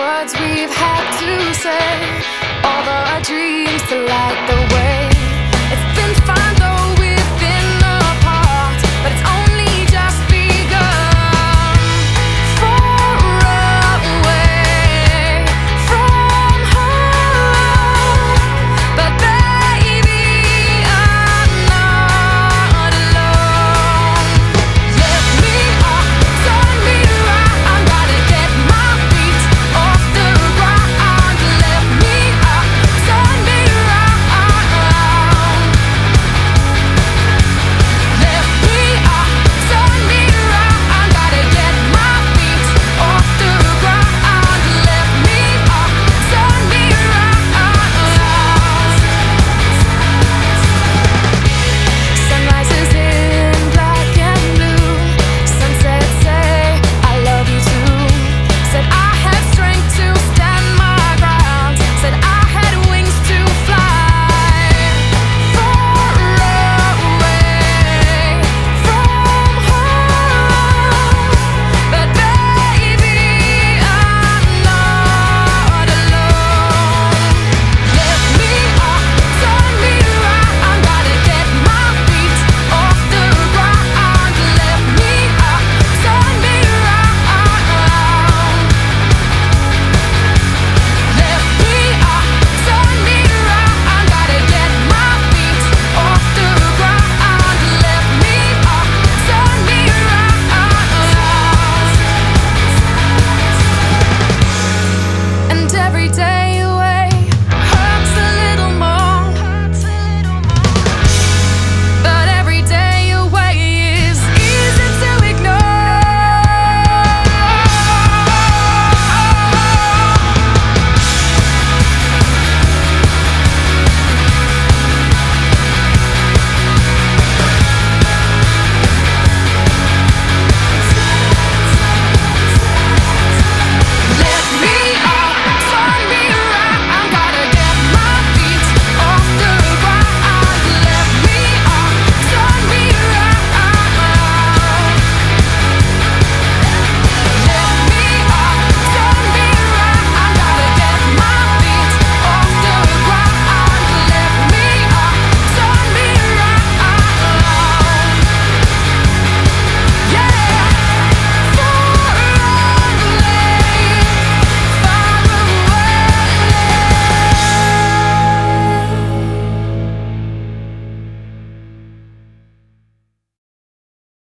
words we've had to say, all the dreams to light the way. It's been fine though we've been apart, but it's only just begun. Far away from home, but baby, I'm not alone. Lift me up, turn me around, gotta get my feet off the ground. Lift me up, turn me around. Lift me up, turn me around, gotta get my feet off the ground. Lift me up, turn me around. Sunrises in black and blue, sunsets say I love you too. Said I had strength to stand my ground, said I had wings to fly. Far away from home, but baby, I'm not alone. Lift me up, turn me around, gotta get my feet off the ground. Lift me up, turn me around. Lift me up, turn me around, gotta get my feet off the ground. Lift me up, turn me around. And every day